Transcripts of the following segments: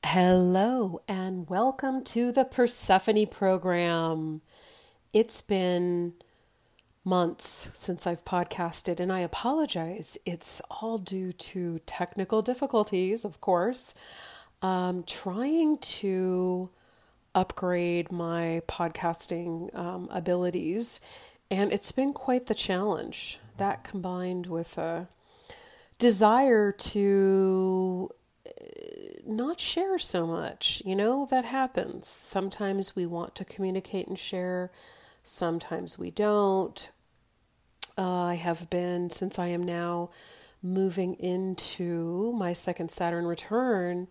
Hello and welcome to the Persephone program. It's been months since I've podcasted, and I apologize. It's all due to technical difficulties, of course. Trying to upgrade my podcasting abilities, and it's been quite the challenge. That combined with a desire to not share so much. That happens. Sometimes we want to communicate and share, sometimes we don't. I have been, since I am now moving into my second Saturn return,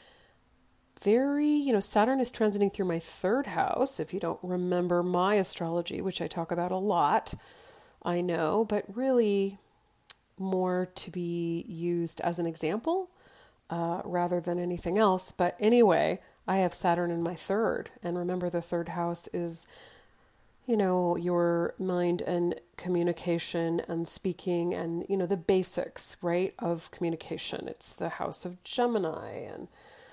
Saturn is transiting through my third house. If you don't remember my astrology, which I talk about a lot, I know, but really more to be used as an example rather than anything else. But anyway, I have Saturn in my third. And remember, the third house is, your mind and communication and speaking and, the basics, right, of communication. It's the house of Gemini. And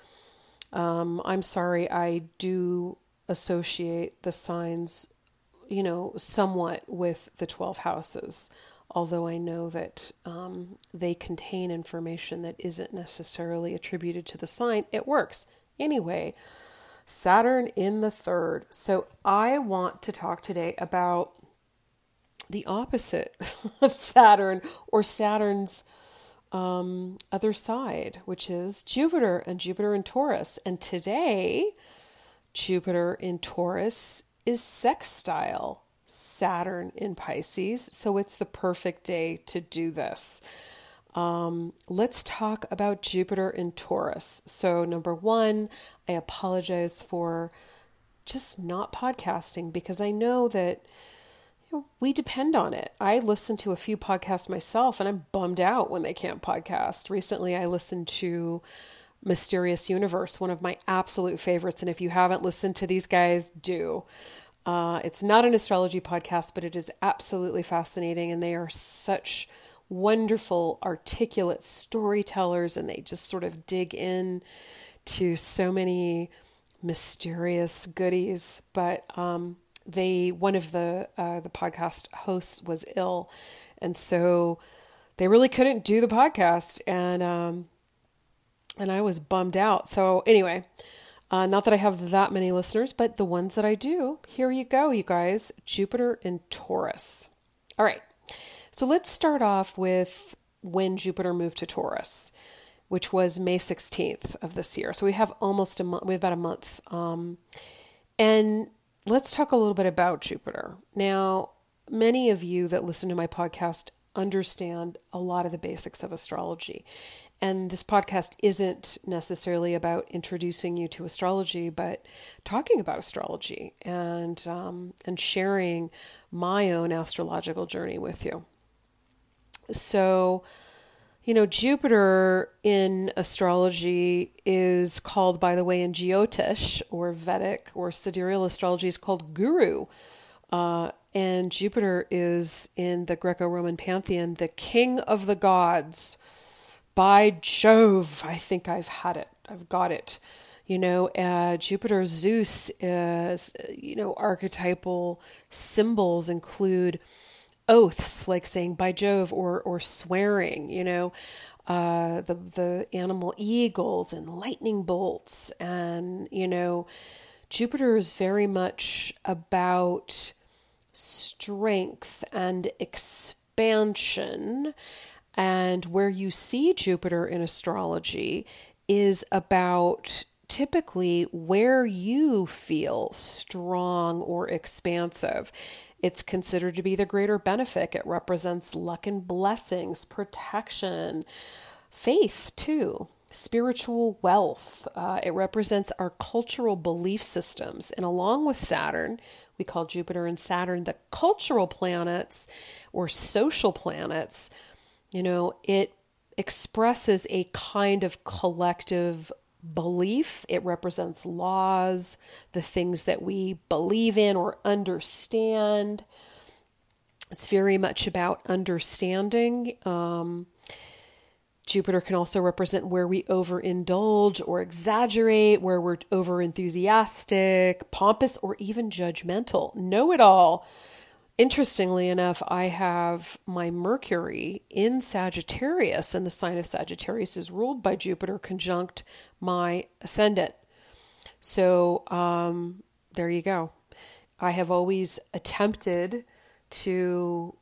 I'm sorry, I do associate the signs, somewhat with the 12 houses. Although I know that they contain information that isn't necessarily attributed to the sign, it works. Anyway, Saturn in the third. So I want to talk today about the opposite of Saturn, or Saturn's other side, which is Jupiter and Jupiter in Taurus. And today, Jupiter in Taurus is sextile Saturn in Pisces, so it's the perfect day to do this. Let's talk about Jupiter in Taurus. So number one, I apologize for just not podcasting because I know that we depend on it. I listen to a few podcasts myself and I'm bummed out when they can't podcast. Recently, I listened to Mysterious Universe, one of my absolute favorites, and if you haven't listened to these guys, do. It's not an astrology podcast, but it is absolutely fascinating, and they are such wonderful, articulate storytellers, and they just sort of dig in to so many mysterious goodies. But one of the podcast hosts was ill, and so they really couldn't do the podcast, and I was bummed out. So anyway. Not that I have that many listeners, but the ones that I do, here you go, you guys. Jupiter in Taurus. All right. So let's start off with when Jupiter moved to Taurus, which was May 16th of this year. So we have almost a month. We have about a month. And let's talk a little bit about Jupiter. Now, many of you that listen to my podcast understand a lot of the basics of astrology. And this podcast isn't necessarily about introducing you to astrology, but talking about astrology and sharing my own astrological journey with you. So, Jupiter in astrology is called, by the way, in Jyotish or Vedic or sidereal astrology is called Guru. And Jupiter is in the Greco-Roman pantheon, the king of the gods. By Jove, I think I've had it. I've got it. Jupiter, Zeus is, archetypal symbols include oaths, like saying by Jove, or swearing, the animal eagles and lightning bolts. And, Jupiter is very much about strength and expansion. And where you see Jupiter in astrology is about typically where you feel strong or expansive. It's considered to be the greater benefit. It represents luck and blessings, protection, faith too, spiritual wealth. It represents our cultural belief systems. And along with Saturn, we call Jupiter and Saturn the cultural planets or social planets. It expresses a kind of collective belief. It represents laws, the things that we believe in or understand. It's very much about understanding. Jupiter can also represent where we overindulge or exaggerate, where we're over enthusiastic, pompous, or even judgmental. Know it all. Interestingly enough, I have my Mercury in Sagittarius, and the sign of Sagittarius is ruled by Jupiter conjunct my ascendant. So there you go. I have always attempted to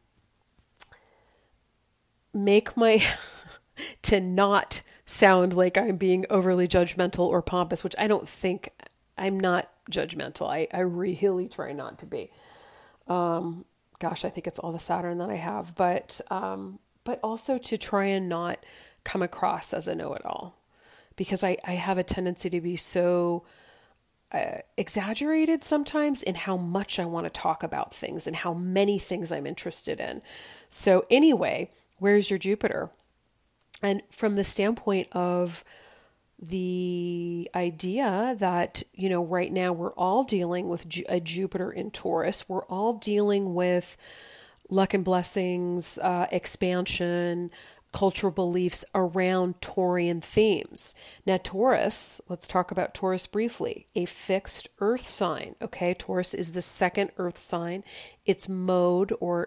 make my to not sound like I'm being overly judgmental or pompous, which I don't think. I'm not judgmental. I really try not to be. Gosh, I think it's all the Saturn that I have, but also to try and not come across as a know-it-all, because I have a tendency to be so exaggerated sometimes in how much I want to talk about things and how many things I'm interested in. So anyway, where's your Jupiter? And from the standpoint of the idea that, right now we're all dealing with a Jupiter in Taurus, we're all dealing with luck and blessings, expansion, cultural beliefs around Taurian themes. Now, Taurus, let's talk about Taurus briefly, a fixed earth sign. Okay, Taurus is the second earth sign. Its mode, or,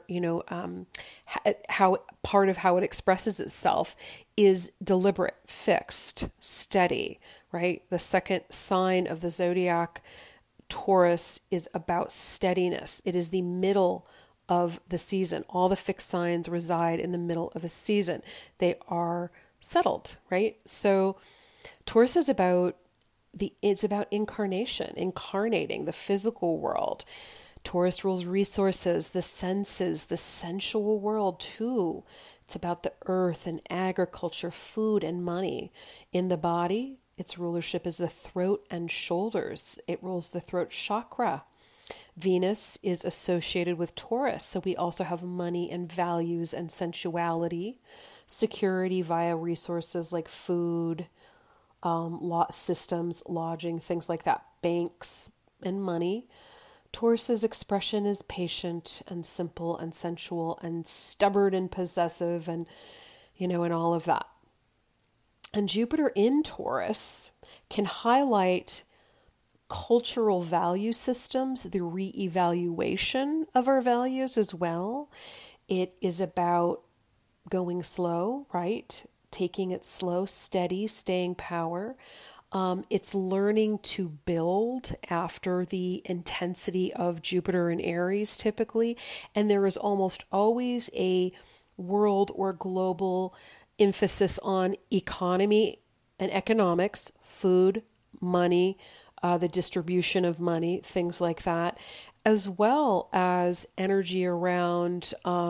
how part of how it expresses itself is deliberate, fixed, steady, right? The second sign of the zodiac, Taurus, is about steadiness. It is the middle of the season. All the fixed signs reside in the middle of a season. They are settled, right? So Taurus is it's about incarnating the physical world. Taurus rules resources, the senses, the sensual world too. It's about the earth and agriculture, food and money. In the body, its rulership is the throat and shoulders. It rules the throat chakra. Venus is associated with Taurus, so we also have money and values and sensuality, security via resources like food, lot systems, lodging, things like that, banks and money. Taurus's expression is patient and simple and sensual and stubborn and possessive and, and all of that. And Jupiter in Taurus can highlight cultural value systems, the reevaluation of our values as well. It is about going slow, right? Taking it slow, steady, staying power. It's learning to build after the intensity of Jupiter in Aries typically. And there is almost always a world or global emphasis on economy and economics, food, money, the distribution of money, things like that, as well as energy around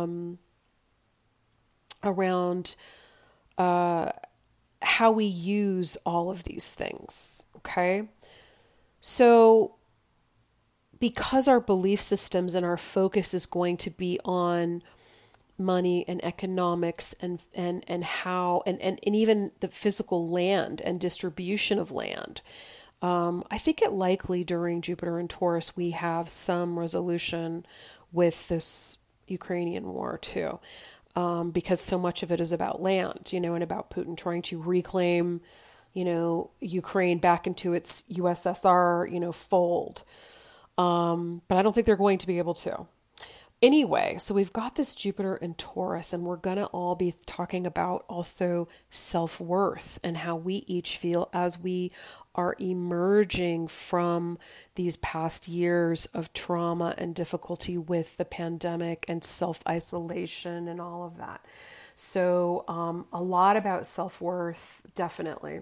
how we use all of these things. Okay, so because our belief systems and our focus is going to be on money and economics and how and even the physical land and distribution of land. I think it likely during Jupiter and Taurus we have some resolution with this Ukrainian war too, because so much of it is about land, and about Putin trying to reclaim, Ukraine back into its USSR, fold. But I don't think they're going to be able to. Anyway, so we've got this Jupiter and Taurus, and we're going to all be talking about also self-worth and how we each feel as we are emerging from these past years of trauma and difficulty with the pandemic and self-isolation and all of that. So a lot about self-worth, definitely.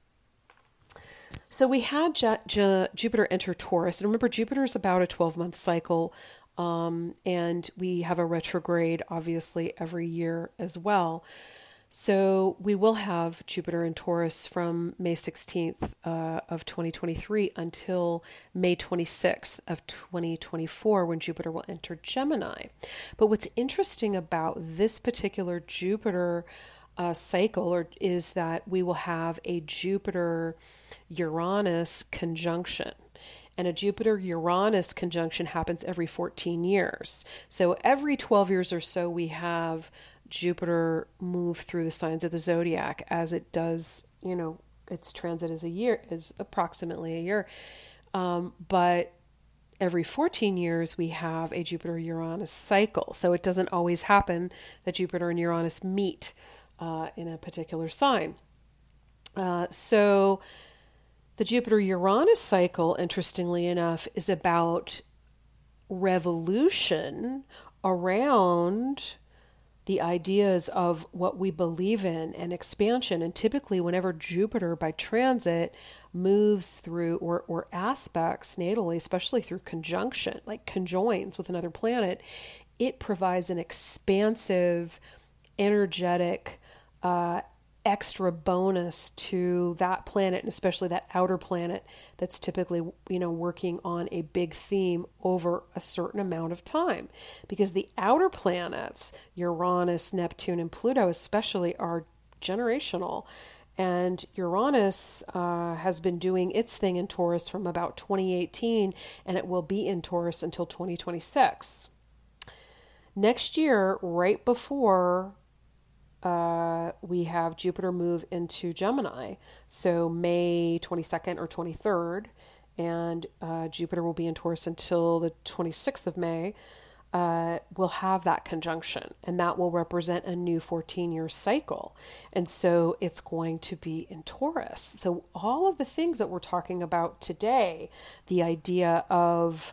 So we had Jupiter enter Taurus. And remember, Jupiter is about a 12-month cycle. And we have a retrograde, obviously, every year as well. So we will have Jupiter in Taurus from May 16th of 2023 until May 26th of 2024, when Jupiter will enter Gemini. But what's interesting about this particular Jupiter cycle is that we will have a Jupiter-Uranus conjunction. And a Jupiter-Uranus conjunction happens every 14 years. So every 12 years or so, we have Jupiter move through the signs of the zodiac as it does, its transit is approximately a year. But every 14 years we have a Jupiter-Uranus cycle. So it doesn't always happen that Jupiter and Uranus meet in a particular sign. So the Jupiter-Uranus cycle, interestingly enough, is about revolution around the ideas of what we believe in and expansion. And typically whenever Jupiter by transit moves through or aspects natally, especially through conjunction, like conjoins with another planet, it provides an expansive, energetic, extra bonus to that planet, and especially that outer planet that's typically, working on a big theme over a certain amount of time. Because the outer planets, Uranus, Neptune, and Pluto especially, are generational. And Uranus has been doing its thing in Taurus from about 2018, and it will be in Taurus until 2026. Next year, right before we have Jupiter move into Gemini, so May 22nd or 23rd, and Jupiter will be in Taurus until the 26th of May, we'll have that conjunction, and that will represent a new 14-year cycle. And so it's going to be in Taurus. So all of the things that we're talking about today, the idea of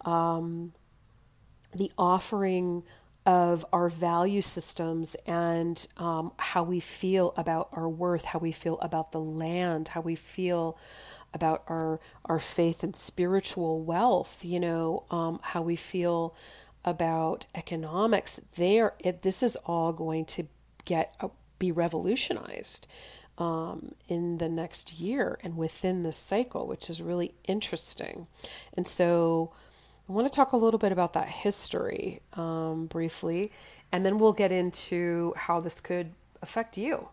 the offering of our value systems and how we feel about our worth, how we feel about the land, how we feel about our faith and spiritual wealth, how we feel about economics. This is all going to be revolutionized in the next year and within this cycle, which is really interesting. And so I want to talk a little bit about that history briefly, and then we'll get into how this could affect you.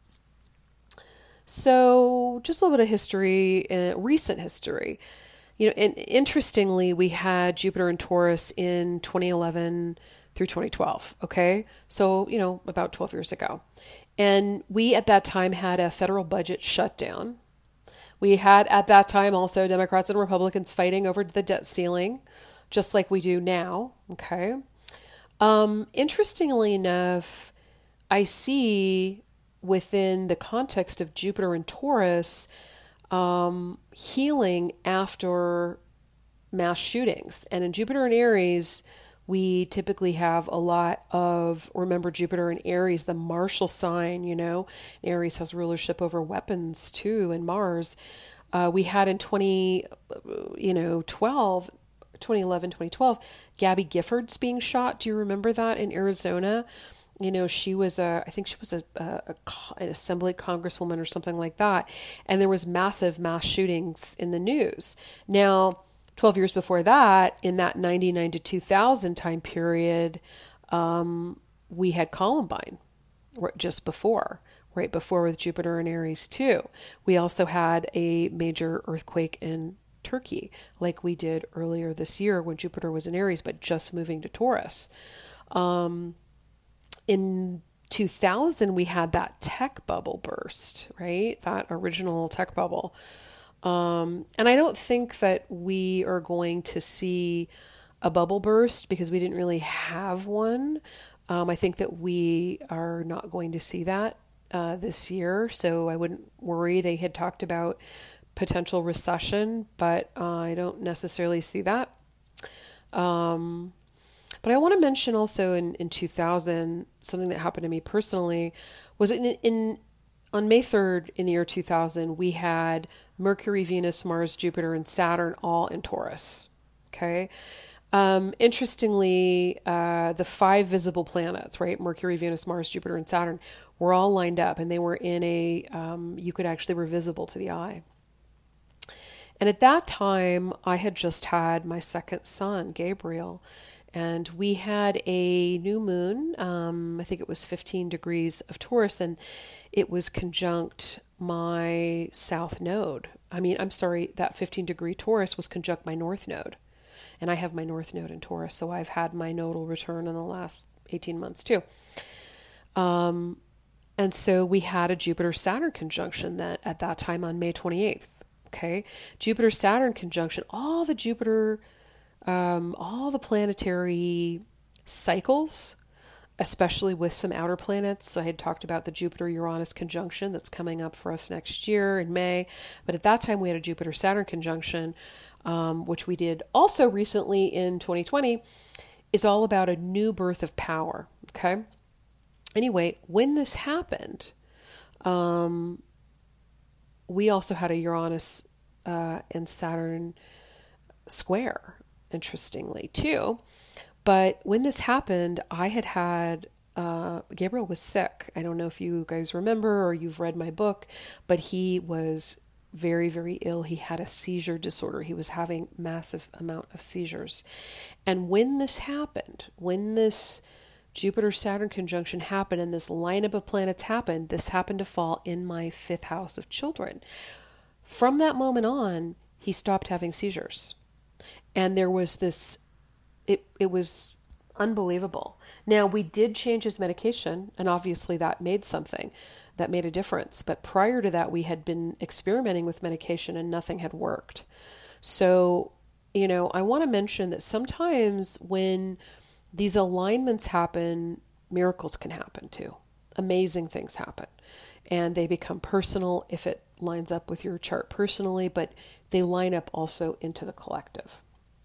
So just a little bit of history, recent history. And interestingly, we had Jupiter in Taurus in 2011 through 2012, okay? So, about 12 years ago. And we at that time had a federal budget shutdown. We had at that time also Democrats and Republicans fighting over the debt ceiling, just like we do now, okay? Interestingly enough, I see within the context of Jupiter and Taurus, healing after mass shootings. And in Jupiter and Aries, we typically have a lot of, remember Jupiter and Aries, the martial sign, Aries has rulership over weapons too, and Mars. We had in 2011, 2012, Gabby Giffords being shot. Do you remember that in Arizona? She was an assembly congresswoman or something like that. And there was massive mass shootings in the news. Now, 12 years before that, in that 99 to 2000 time period, we had Columbine right before with Jupiter and Aries too. We also had a major earthquake in Turkey, like we did earlier this year when Jupiter was in Aries, but just moving to Taurus. In 2000, we had that tech bubble burst, right? That original tech bubble. And I don't think that we are going to see a bubble burst because we didn't really have one. I think that we are not going to see that this year, so I wouldn't worry. They had talked about potential recession, but I don't necessarily see that. But I want to mention also in 2000, something that happened to me personally was on May 3rd in the year 2000, we had Mercury, Venus, Mars, Jupiter, and Saturn all in Taurus. Okay. Interestingly, the 5 visible planets, right? Mercury, Venus, Mars, Jupiter, and Saturn were all lined up, and they were in were visible to the eye. And at that time, I had just had my second son, Gabriel, and we had a new moon. I think it was 15 degrees of Taurus, and it was conjunct my south node. That 15-degree Taurus was conjunct my north node. And I have my north node in Taurus, so I've had my nodal return in the last 18 months too. And so we had a Jupiter-Saturn conjunction that at that time on May 28th. Okay. Jupiter-Saturn conjunction, all the planetary cycles, especially with some outer planets. I had talked about the Jupiter-Uranus conjunction that's coming up for us next year in May. But at that time, we had a Jupiter-Saturn conjunction, which we did also recently in 2020, is all about a new birth of power. Okay. Anyway, when this happened, we also had a Uranus and Saturn square, interestingly, too. But when this happened, I had Gabriel was sick. I don't know if you guys remember or you've read my book, but he was very, very ill. He had a seizure disorder. He was having massive amount of seizures. And when this happened, when this Jupiter-Saturn conjunction happened and this lineup of planets happened, this happened to fall in my 5th house of children. From that moment on, he stopped having seizures. And there was this, it was unbelievable. Now, we did change his medication, and obviously that made a difference. But prior to that, we had been experimenting with medication and nothing had worked. So, I want to mention that sometimes when these alignments happen, miracles can happen too. Amazing things happen. And they become personal if it lines up with your chart personally, but they line up also into the collective.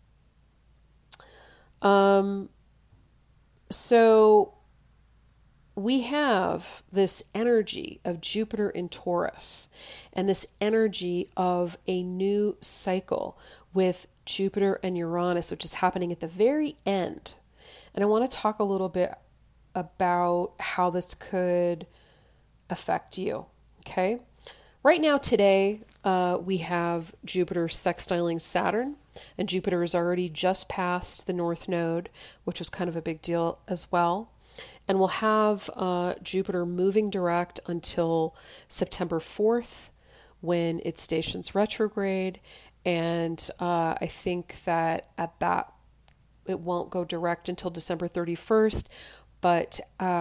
So we have this energy of Jupiter in Taurus and this energy of a new cycle with Jupiter and Uranus, which is happening at the very end. And I want to talk a little bit about how this could affect you. Okay. Right now, today, we have Jupiter sextiling Saturn, and Jupiter is already just past the North Node, which was kind of a big deal as well. And we'll have Jupiter moving direct until September 4th, when it stations retrograde. And I think that at that, it won't go direct until December 31st. But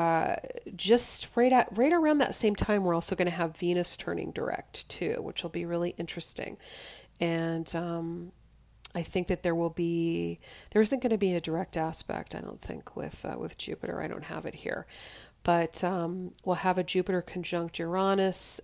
just right around that same time, we're also going to have Venus turning direct too, which will be really interesting. And I think that there isn't going to be a direct aspect, I don't think, with Jupiter. I don't have it here. But we'll have a Jupiter conjunct Uranus.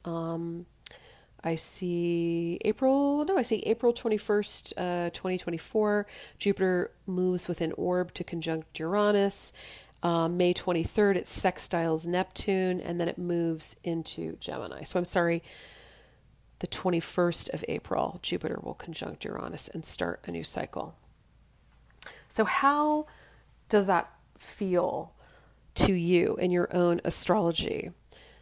I see April 21st, 2024. Jupiter moves with an orb to conjunct Uranus. May 23rd, it sextiles Neptune, and then it moves into Gemini. So I'm sorry, the 21st of April, Jupiter will conjunct Uranus and start a new cycle. So how does that feel to you in your own astrology?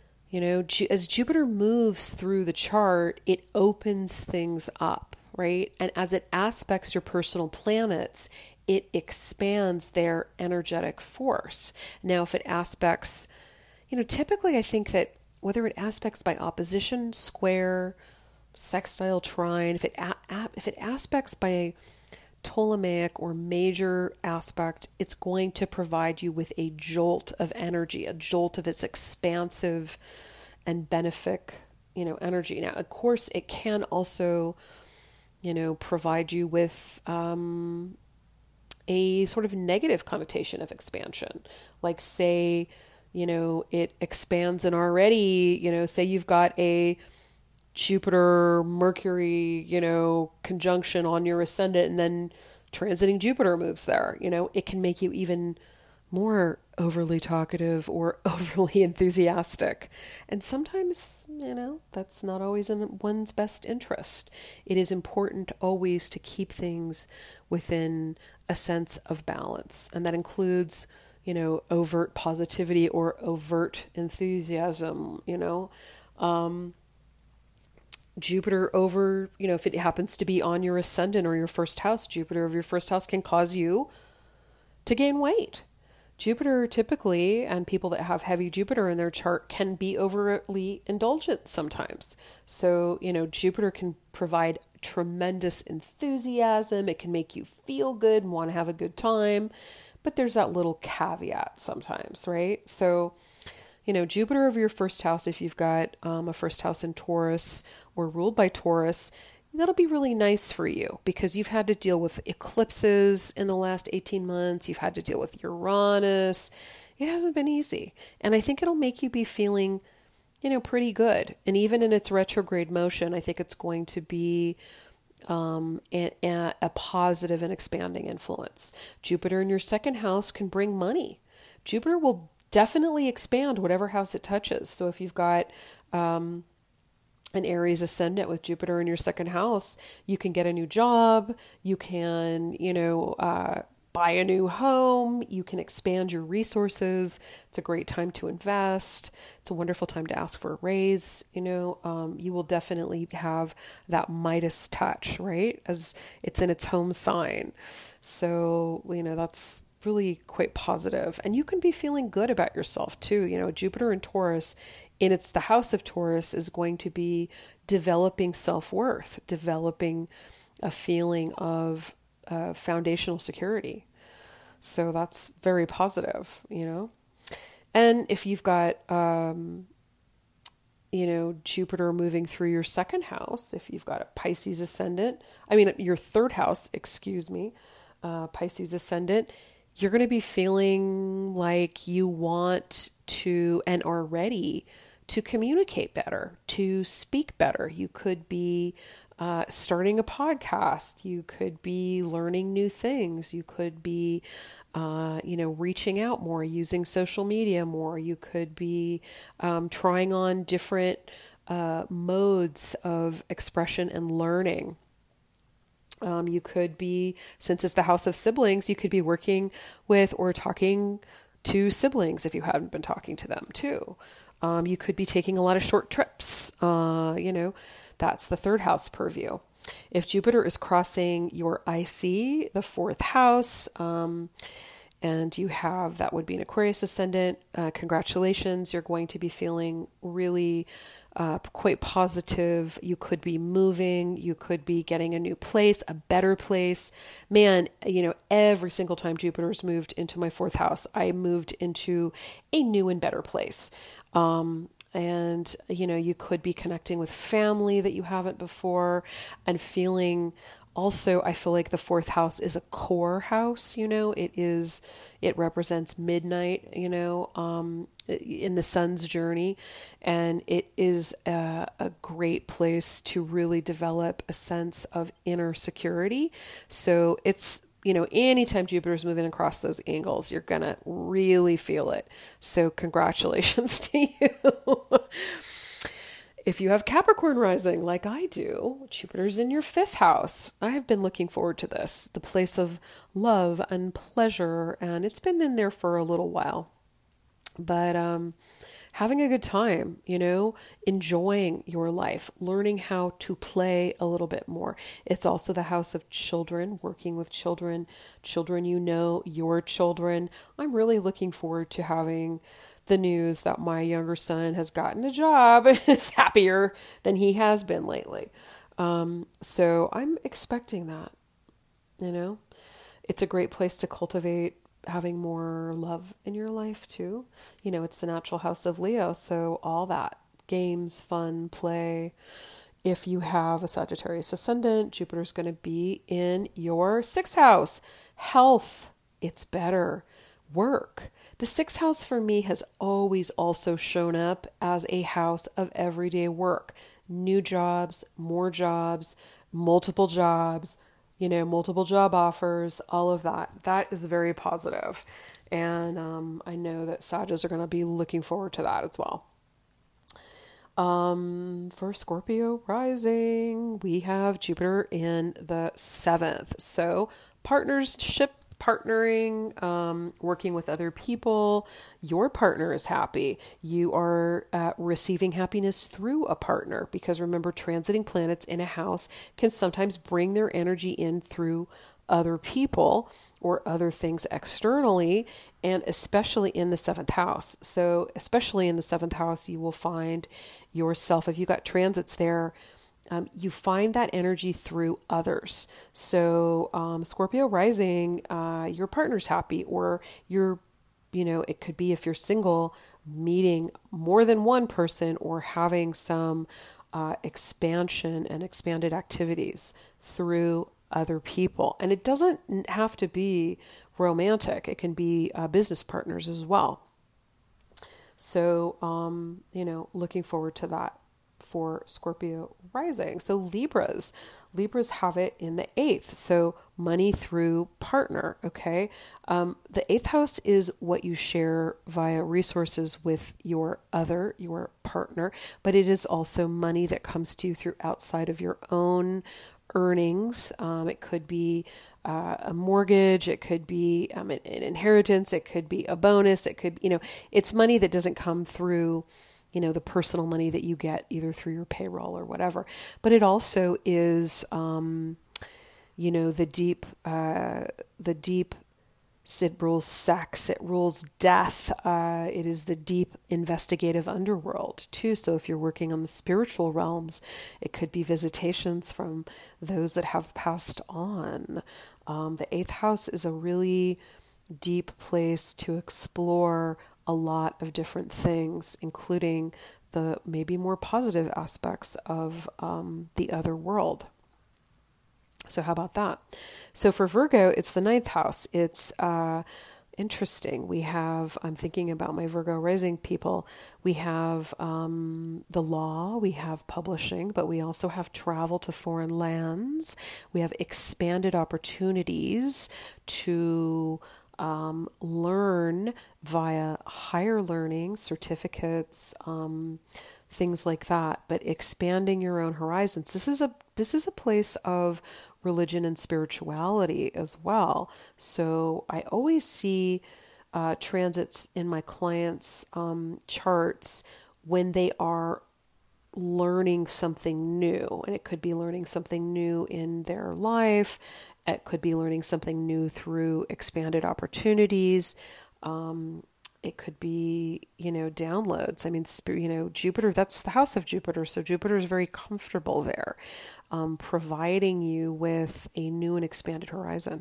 As Jupiter moves through the chart, it opens things up, right? And as it aspects your personal planets, it expands their energetic force. Now, if it aspects, typically I think that whether it aspects by opposition, square, sextile, trine, if it aspects by Ptolemaic or major aspect, it's going to provide you with a jolt of energy, a jolt of its expansive and benefic, energy. Now, of course, it can also, provide you with a sort of negative connotation of expansion. Like, say, it expands an already, say you've got a Jupiter, Mercury, conjunction on your ascendant, and then transiting Jupiter moves there. It can make you even more overly talkative or overly enthusiastic. And sometimes, that's not always in one's best interest. It is important always to keep things within a sense of balance. And that includes, overt positivity or overt enthusiasm, Jupiter over, if it happens to be on your ascendant or your first house, Jupiter of your first house can cause you to gain weight. Jupiter typically, and people that have heavy Jupiter in their chart, can be overly indulgent sometimes. So, Jupiter can provide tremendous enthusiasm. It can make you feel good and want to have a good time. But there's that little caveat sometimes, right? So, Jupiter over your first house, if you've got a first house in Taurus or ruled by Taurus, that'll be really nice for you because you've had to deal with eclipses in the last 18 months. You've had to deal with Uranus. It hasn't been easy. And I think it'll make you be feeling, pretty good. And even in its retrograde motion, I think it's going to be a positive and expanding influence. Jupiter in your second house can bring money. Jupiter will definitely expand whatever house it touches. So if you've got an Aries ascendant with Jupiter in your second house, you can get a new job. You can, buy a new home. You can expand your resources. It's a great time to invest. It's a wonderful time to ask for a raise. You will definitely have that Midas touch, right? As it's in its home sign. So, that's really quite positive. And you can be feeling good about yourself too. Jupiter in Taurus, the house of Taurus is going to be developing self-worth, developing a feeling of foundational security. So that's very positive, And if you've got, Jupiter moving through your second house, if you've got a Pisces ascendant, your third house, Pisces ascendant, you're going to be feeling like you want to and are ready to communicate better, to speak better. You could be starting a podcast. You could be learning new things. You could be, reaching out more, using social media more. You could be trying on different modes of expression and learning. You could be, since it's the house of siblings, you could be working with or talking to siblings if you haven't been talking to them too. You could be taking a lot of short trips. That's the third house purview. If Jupiter is crossing your IC, the fourth house, and you have, that would be an Aquarius ascendant, congratulations. You're going to be feeling really quite positive. You could be moving. You could be getting a new place, a better place. Man, every single time Jupiter's moved into my fourth house, I moved into a new and better place. And, you could be connecting with family that you haven't before and feeling also, I feel like the fourth house is a core house, it represents midnight, in the sun's journey. And it is a great place to really develop a sense of inner security. So it's, anytime Jupiter's moving across those angles, you're going to really feel it. So congratulations to you. If you have Capricorn rising like I do, Jupiter's in your fifth house. I have been looking forward to this, the place of love and pleasure, and it's been in there for a little while. But having a good time, enjoying your life, learning how to play a little bit more. It's also the house of children, working with children, your children. I'm really looking forward to having the news that my younger son has gotten a job and is happier than he has been lately. So I'm expecting that, It's a great place to cultivate having more love in your life too. It's the natural house of Leo. So all that, games, fun, play. If you have a Sagittarius ascendant, Jupiter's going to be in your sixth house. Health, it's better. Work. The sixth house for me has always also shown up as a house of everyday work. New jobs, more jobs, multiple jobs, multiple job offers, all of that. That is very positive. And I know that Sagittarius are going to be looking forward to that as well. For Scorpio rising, we have Jupiter in the seventh. So partnering, working with other people, your partner is happy. You are receiving happiness through a partner, because remember, transiting planets in a house can sometimes bring their energy in through other people or other things externally, and especially in the seventh house. So especially in the seventh house, you will find yourself, if you got transits there, you find that energy through others. So Scorpio rising, your partner's happy, or you're it could be if you're single, meeting more than one person or having some expansion and expanded activities through other people. And it doesn't have to be romantic. It can be business partners as well. So, looking forward to that for Scorpio rising. So Libras have it in the 8th. So money through partner. Okay. The 8th house is what you share via resources with your partner, but it is also money that comes to you through outside of your own earnings. It could be a mortgage. It could be an inheritance. It could be a bonus. It could, it's money that doesn't come through, the personal money that you get either through your payroll or whatever. But it also is, the deep, it rules sex, it rules death. It is the deep investigative underworld too. So if you're working on the spiritual realms, it could be visitations from those that have passed on. The 8th house is a really deep place to explore a lot of different things, including the maybe more positive aspects of the other world. So how about that? So for Virgo, it's the 9th house. It's interesting. I'm thinking about my Virgo rising people. We have the law, we have publishing, but we also have travel to foreign lands. We have expanded opportunities to learn via higher learning, certificates, things like that, but expanding your own horizons. This is a place of religion and spirituality as well. So I always see transits in my clients' charts when they are learning something new. And it could be learning something new in their life. It could be learning something new through expanded opportunities. It could be, downloads. I mean, Jupiter, that's the house of Jupiter. So Jupiter is very comfortable there, providing you with a new and expanded horizon.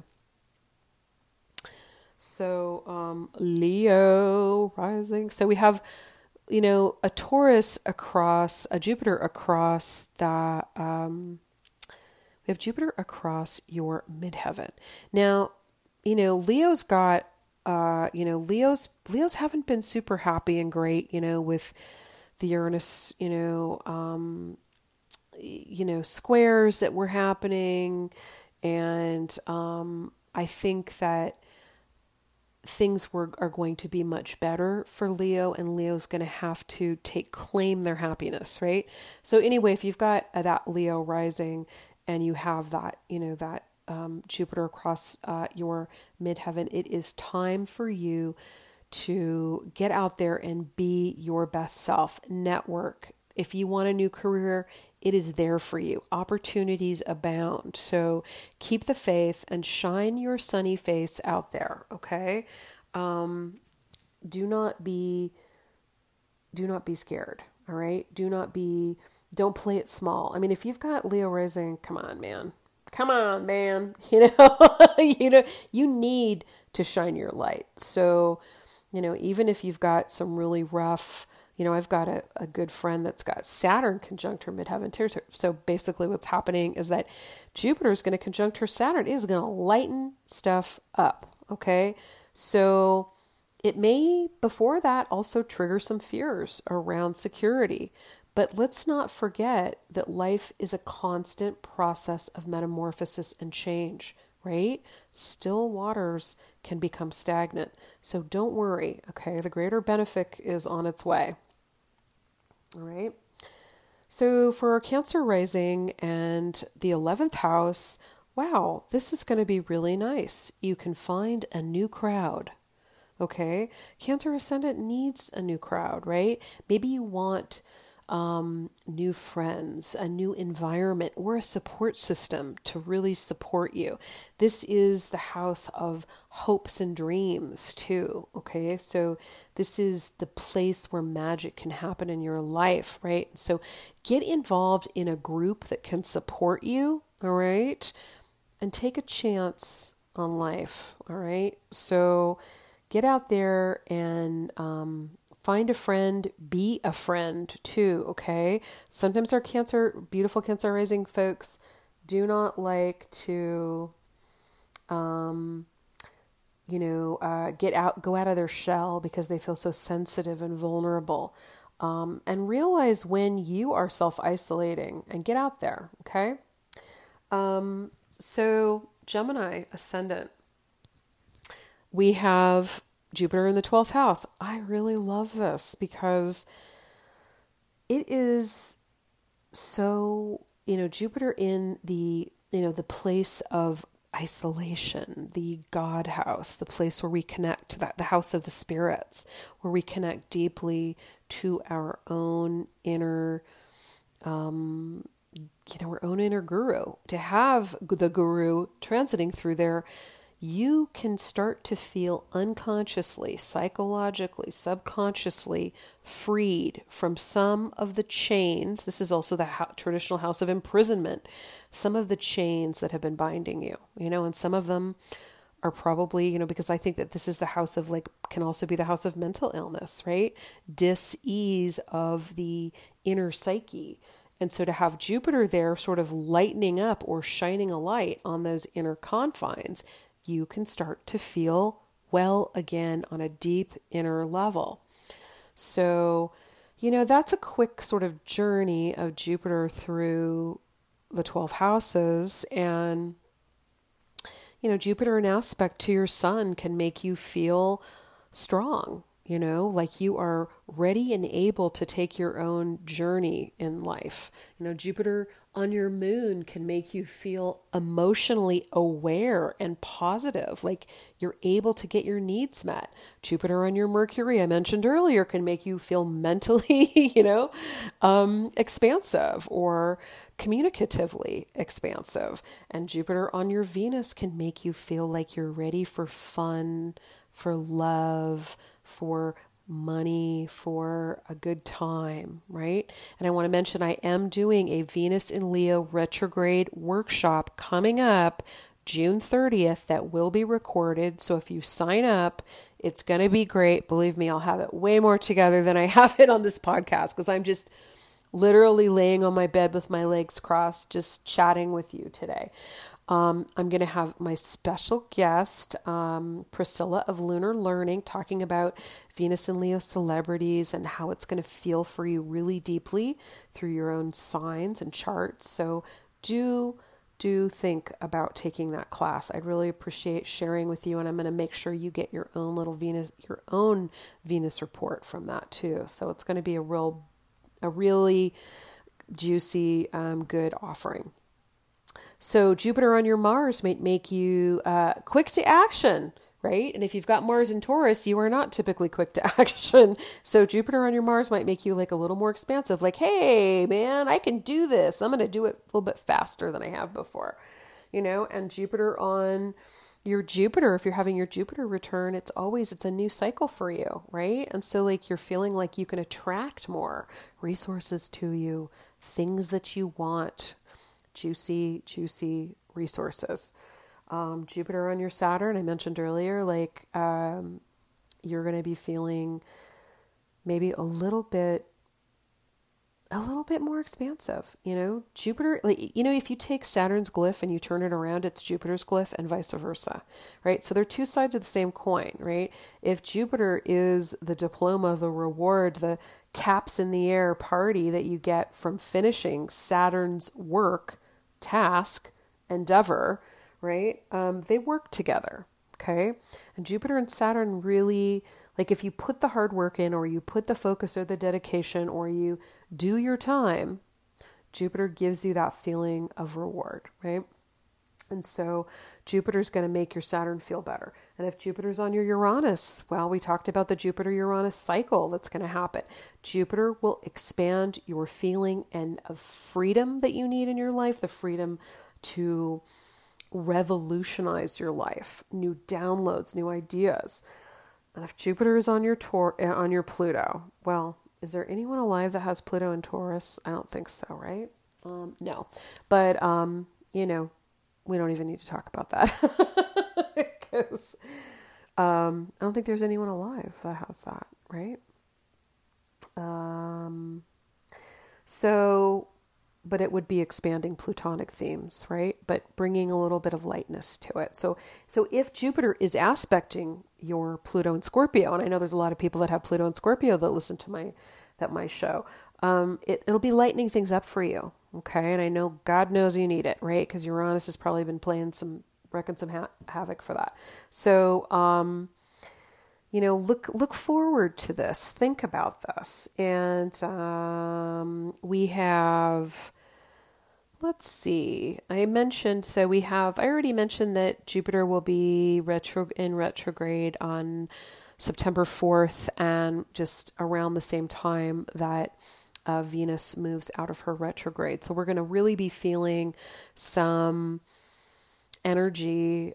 So Leo rising. So we have, a Taurus across, a Jupiter across the, we have Jupiter across your midheaven. Now, Leo's got, Leo's haven't been super happy and great, with the Uranus, squares that were happening. And I think that things are going to be much better for Leo, and Leo's going to have to claim their happiness, right? So anyway, if you've got that Leo rising and you have that, Jupiter across your midheaven, it is time for you to get out there and be your best self. Network. If you want a new career, it is there for you. Opportunities abound. So keep the faith and shine your sunny face out there. Okay. Do not be scared. All right. Don't play it small. I mean, if you've got Leo rising, come on, man. You need to shine your light. So, even if you've got some really rough, I've got a good friend that's got Saturn conjunct her midheaven too. So basically what's happening is that Jupiter is going to conjunct her Saturn. It is going to lighten stuff up. Okay. So it may, before that, also trigger some fears around security. But let's not forget that life is a constant process of metamorphosis and change, right? Still waters can become stagnant. So don't worry, okay? The greater benefit is on its way. All right. So for our Cancer rising and the 11th house, wow, this is going to be really nice. You can find a new crowd. Okay. Cancer ascendant needs a new crowd, right? Maybe you want new friends, a new environment, or a support system to really support you. This is the house of hopes and dreams too. Okay. So this is the place where magic can happen in your life, right? So get involved in a group that can support you. All right. And take a chance on life. All right. So get out there and find a friend, be a friend too, okay? Sometimes our beautiful Cancer rising folks do not like to, go out of their shell because they feel so sensitive and vulnerable. And realize when you are self-isolating and get out there, okay? So Gemini ascendant, we have Jupiter in the 12th house. I really love this because it is so, Jupiter in the, the place of isolation, the God house, the place where we connect, the house of the spirits, where we connect deeply to our own inner, our own inner guru. To have the guru transiting through there, you can start to feel unconsciously, psychologically, subconsciously freed from some of the chains. This is also the traditional house of imprisonment. Some of the chains that have been binding you, and some of them are probably, because I think that this is the house of can also be the house of mental illness, right? Dis-ease of the inner psyche. And so to have Jupiter there sort of lightening up or shining a light on those inner confines, you can start to feel well again on a deep inner level. So, that's a quick sort of journey of Jupiter through the 12 houses. And, Jupiter in aspect to your sun can make you feel strong, like you are ready and able to take your own journey in life. Jupiter on your moon can make you feel emotionally aware and positive, like you're able to get your needs met. Jupiter on your Mercury, I mentioned earlier, can make you feel mentally, expansive or communicatively expansive. And Jupiter on your Venus can make you feel like you're ready for fun, for love, for money, for a good time, right? And I want to mention I am doing a Venus in Leo retrograde workshop coming up June 30th that will be recorded. So if you sign up, it's going to be great. Believe me, I'll have it way more together than I have it on this podcast because I'm just literally laying on my bed with my legs crossed, just chatting with you today. I'm going to have my special guest, Priscilla of Lunar Learning, talking about Venus and Leo celebrities and how it's going to feel for you really deeply through your own signs and charts. So do think about taking that class. I'd really appreciate sharing with you, and I'm going to make sure you get your own Venus report from that too. So it's going to be a really juicy, good offering. So Jupiter on your Mars might make you quick to action, right? And if you've got Mars in Taurus, you are not typically quick to action. So Jupiter on your Mars might make you like a little more expansive, like, hey, man, I can do this. I'm going to do it a little bit faster than I have before, and Jupiter on your Jupiter, if you're having your Jupiter return, it's a new cycle for you, right? And so you're feeling like you can attract more resources to you, things that you want. Juicy resources. Jupiter on your Saturn, I mentioned earlier, you're going to be feeling maybe a little bit more expansive, Jupiter, if you take Saturn's glyph and you turn it around, it's Jupiter's glyph and vice versa, right? So they're two sides of the same coin, right? If Jupiter is the diploma, the reward, the caps in the air party that you get from finishing Saturn's work, task, endeavor, right? They work together. Okay. And Jupiter and Saturn really, if you put the hard work in, or you put the focus or the dedication, or you do your time, Jupiter gives you that feeling of reward, right? And so Jupiter's going to make your Saturn feel better. And if Jupiter's on your Uranus, well, we talked about the Jupiter-Uranus cycle that's going to happen. Jupiter will expand your feeling and of freedom that you need in your life, the freedom to revolutionize your life, new downloads, new ideas. And if Jupiter is on your on your Pluto, well, is there anyone alive that has Pluto in Taurus? I don't think so, right? No. But, we don't even need to talk about that because I don't think there's anyone alive that has that, right? So, but it would be expanding Plutonic themes, right? But bringing a little bit of lightness to it. So if Jupiter is aspecting your Pluto and Scorpio, and I know there's a lot of people that have Pluto and Scorpio that listen to my show, it'll be lightening things up for you, okay? And I know God knows you need it, right? Because Uranus has probably been wrecking some havoc for that. So, look forward to this. Think about this. And we have, let's see, I already mentioned that Jupiter will be in retrograde on September 4th, and just around the same time that Venus moves out of her retrograde. So we're going to really be feeling some energy.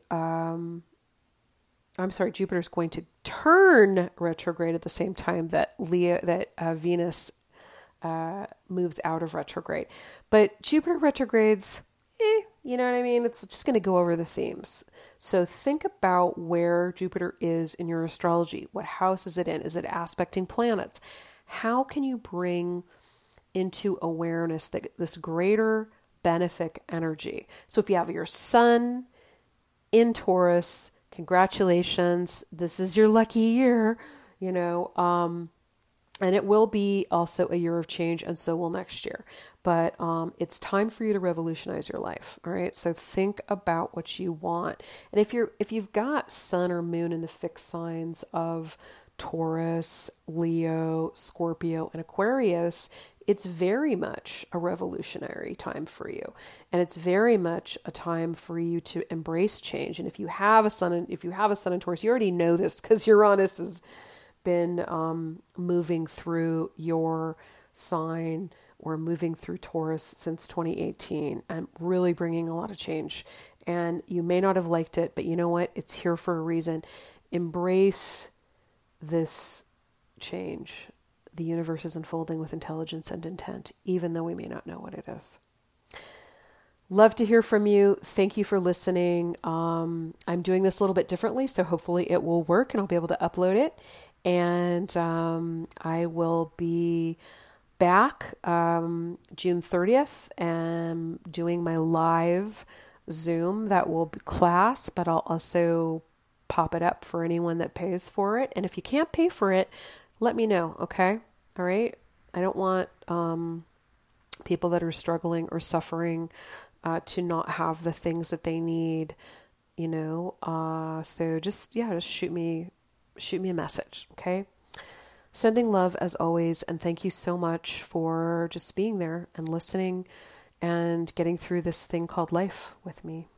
Jupiter's going to turn retrograde at the same time that Venus moves out of retrograde. But Jupiter retrogrades, you know what I mean? It's just going to go over the themes. So think about where Jupiter is in your astrology. What house is it in? Is it aspecting planets? How can you bring into awareness this greater benefic energy? So if you have your sun in Taurus, congratulations. This is your lucky year, and it will be also a year of change, and so will next year. But it's time for you to revolutionize your life. All right. So think about what you want. And if you've got sun or moon in the fixed signs of Taurus, Leo, Scorpio, and Aquarius, it's very much a revolutionary time for you. And it's very much a time for you to embrace change. And if you have a sun in Taurus, you already know this because Uranus has been moving through your sign or moving through Taurus since 2018 and really bringing a lot of change. And you may not have liked it, but you know what? It's here for a reason. Embrace this change. The universe is unfolding with intelligence and intent, even though we may not know what it is. Love to hear from you. Thank you for listening. I'm doing this a little bit differently, so hopefully it will work and I'll be able to upload it. And I will be back June 30th and doing my live Zoom. That will be class, but I'll also pop it up for anyone that pays for it. And if you can't pay for it, let me know, okay? All right? I don't want people that are struggling or suffering to not have the things that they need, so just shoot me a message, okay? Sending love as always, and thank you so much for just being there and listening and getting through this thing called life with me.